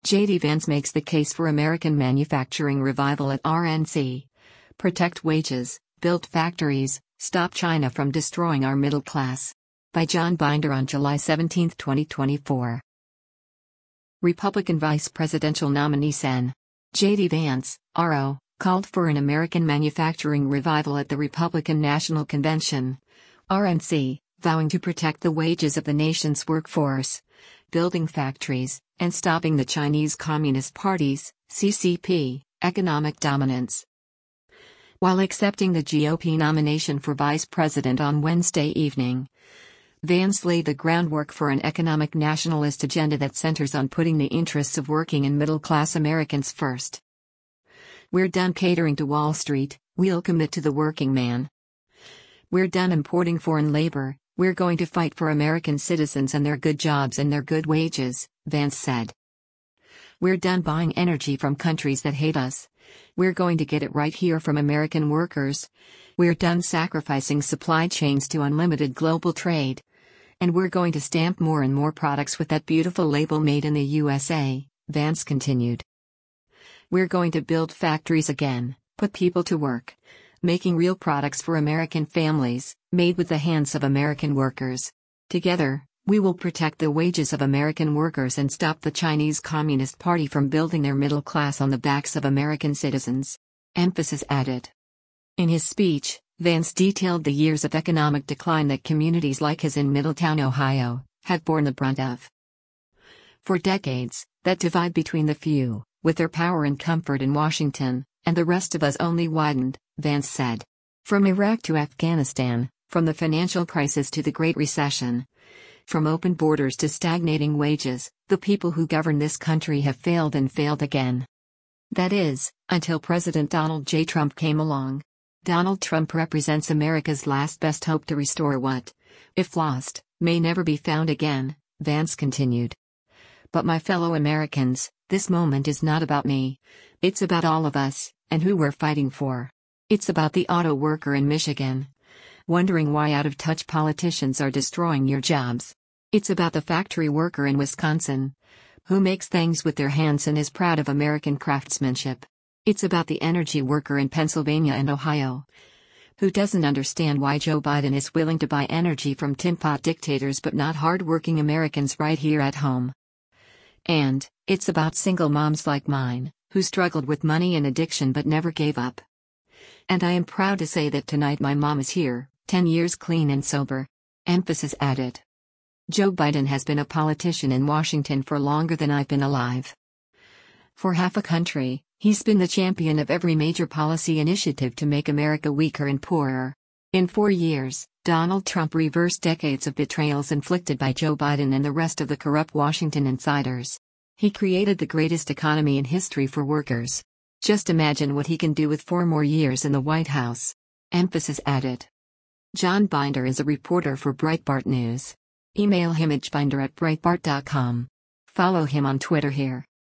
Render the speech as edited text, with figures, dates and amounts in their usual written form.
J.D. Vance makes the case for American manufacturing revival at RNC. Protect wages, build factories, stop China from destroying our middle class. By John Binder on July 17, 2024. Republican Vice Presidential nominee Sen. J.D. Vance, RO, called for an American manufacturing revival at the Republican National Convention, RNC, vowing to protect the wages of the nation's workforce, building factories, and stopping the Chinese Communist Party's, CCP, economic dominance. While accepting the GOP nomination for vice president on Wednesday evening, Vance laid the groundwork for an economic nationalist agenda that centers on putting the interests of working and middle-class Americans first. We're done catering to Wall Street, we'll commit to the working man. We're done importing foreign labor, we're going to fight for American citizens and their good jobs and their good wages, Vance said. We're done buying energy from countries that hate us. We're going to get it right here from American workers. We're done sacrificing supply chains to unlimited global trade. And we're going to stamp more and more products with that beautiful label made in the USA, Vance continued. We're going to build factories again, put people to work, making real products for American families, made with the hands of American workers. Together, we will protect the wages of American workers and stop the Chinese Communist Party from building their middle class on the backs of American citizens. Emphasis added. In his speech, Vance detailed the years of economic decline that communities like his in Middletown, Ohio, had borne the brunt of. For decades, that divide between the few, with their power and comfort in Washington, and the rest of us only widened, Vance said. From Iraq to Afghanistan, from the financial crisis to the Great Recession, from open borders to stagnating wages, the people who govern this country have failed and failed again. That is, until President Donald J. Trump came along. Donald Trump represents America's last best hope to restore what, if lost, may never be found again, Vance continued. But my fellow Americans, this moment is not about me. It's about all of us, and who we're fighting for. It's about the auto worker in Michigan, wondering why out-of-touch politicians are destroying your jobs. It's about the factory worker in Wisconsin, who makes things with their hands and is proud of American craftsmanship. It's about the energy worker in Pennsylvania and Ohio, who doesn't understand why Joe Biden is willing to buy energy from tin-pot dictators but not hard-working Americans right here at home. And it's about single moms like mine, who struggled with money and addiction but never gave up. And I am proud to say that tonight my mom is here, 10 years clean and sober. Emphasis added. Joe Biden has been a politician in Washington for longer than I've been alive. For half a country, he's been the champion of every major policy initiative to make America weaker and poorer. In 4 years, Donald Trump reversed decades of betrayals inflicted by Joe Biden and the rest of the corrupt Washington insiders. He created the greatest economy in history for workers. Just imagine what he can do with 4 more years in the White House. Emphasis added. John Binder is a reporter for Breitbart News. Email him at binder@breitbart.com. Follow him on Twitter here.